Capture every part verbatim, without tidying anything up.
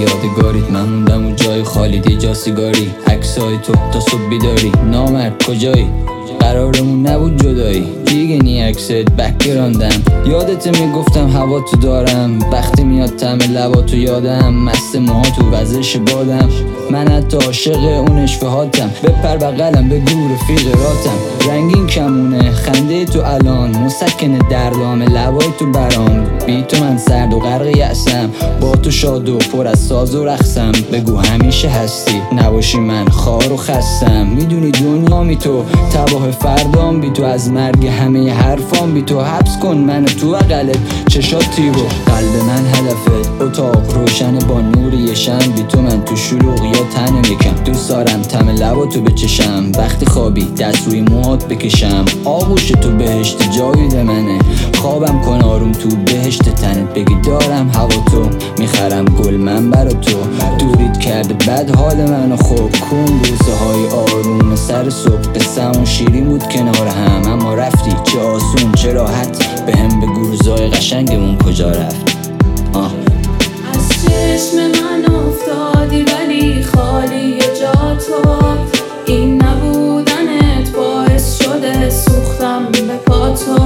یادگاریت، من موندم اون جای خالی دیجا سیگاری، عکسای تو تا صبح بیداری. نامرد کجایی؟ قرارمون نبود جدایی، دیگه نی عکست بکگراندم. یادت میگفتم هوا تو دارم، وقتی میاد طعم لباتو یادم، مست موهاتو وزش بادم. من حتی عاشق اون اشفهاتم، بپر بغلم بگو رفیق راتم. رنگین کمونه خنده تو الان، مسکن دردام لبای تو برام. بی تو من سرد و غرق یأسم، با تو شاد و پر از ساز و رقصم. بگو همیشه هستی، نباشی من خار و خستم. میدونی دنیا می تو تباه فردام، بی تو از مرگ همه حرفام. بی تو حبس کن من تو بغلت، چشات تیرو قلب من هدفت. اتاق روشن با نور یه شم، بی تو من تو شلوغ یا تنم یکم. دوست دارم طعم لباتو بچشم، وقتی خوابی دست روی موهات بکشم. آغوش تو بهشت جاوید منه، خوابم کن آروم تو بهشت تنت. بگی دارم هوا تو، میخرم گل من برا تو. دورید کرده بد حال منو خوب کن. روزه های آروم سر صبح، قصه‌مون شیرین بود کنار هم، اما رفتی چه آسون چه راحت. به هم بگو روزای قشنگمون کجا رفت. آه. از چشم من افتادی ولی خالی جا تو. این نبودنت باعث شده سوختم به پا تو.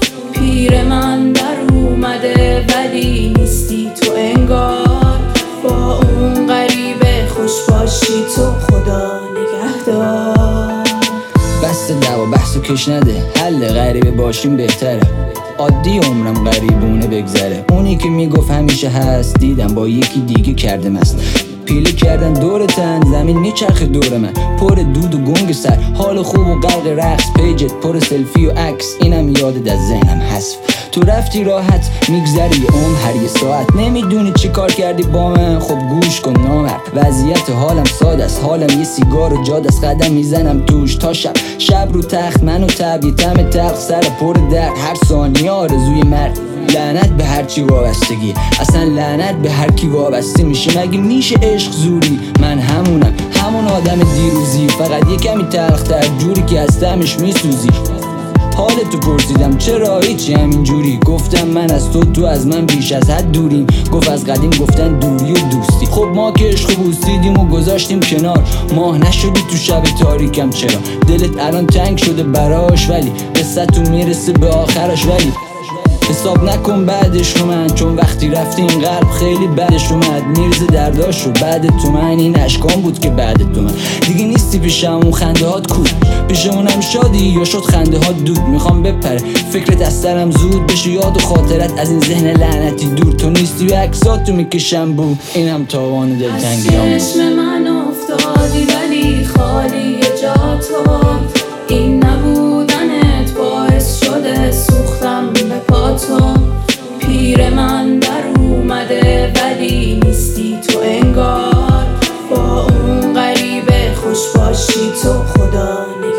پیر من در اومده ولی نیستی تو انگار. با اون غریبه خوش باشی تو، خدا نگهدار. بس دعوا بحثو کش نده، حل غریبه باشیم بهتره. عادی عمرم غریبونه بگذره. اونی که میگفت همیشه هست، دیدم با یکی دیگه کرده مست. پیله کردن دور تن، زمین میچرخه دور من. پر دود و گنگ سر، حال خوب و غرق رقص. پیجت پر سلفی و عکس، اینم یادت از ذهنم حذف. تو رفتی راحت میگذری عمر هر یه ساعت. نمیدونی چی کار کردی با من، خب گوش کن نامرد. وضعیت حالم ساده است، حالم یه سیگار و جاد است. قدم میزنم توش تا شب، شب رو تخت منو تب. یه طعم تلخ سر پر درد، هر ثانیه آرزوی مرد. لعنت به هر چی وابستگی، اصلا لعنت به هر کی وابسته میشه. مگه میشه عشق زوری؟ من همونم، همون آدم دیروزی، فقط یه کمی تلختر، جوری که از طعمش میسوزی. حالتو پرسیدم چرا هیچی همین جوری. گفتم من از تو، تو از من بیش از حد دوریم. گفت از قدیم گفتن دوری و دوستی. خب ما که عشق بوسیدیم و گذاشتیم کنار. ماه نشدی تو شب تاریکم چرا؟ دلت الان تنگ شده براش، ولی قصه تو میرسه به آخرش. ولی حساب نکن بعدش رو من، چون وقتی رفتی این قلب خیلی بعدش اومد. میرزه درداش رو بعد تو من، این اشکام بود که بعد تو من. دیگه نیستی پیشم، اون خنده هات کو؟ پیشمونم شادی یا شد خنده هات دود؟ میخوام بپره فکرت از سرم زود بشه، یاد و خاطرت از این ذهن لعنتی دور. تو نیستی و عکساتو میکشم بو، اینم تاوان دلتنگیام. از چشم من افتادی ولی خالی جا تو. این نبودنت باعث شده سوختم به پا تو. پیر من در اومده ولی نیستی تو انگار. با اون غریبه خوش باشی تو، خدا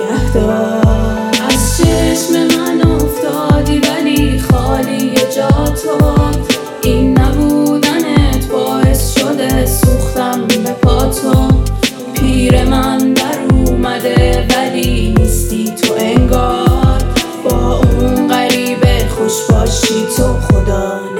نگهدار. از چشم من افتادی ولی خالی جا تو. این نبودنت باعث شده سوختم به پا تو. پیر من در اومده ولی نیستی تو انگار. با اون غریبه خوش باشی تو، خدا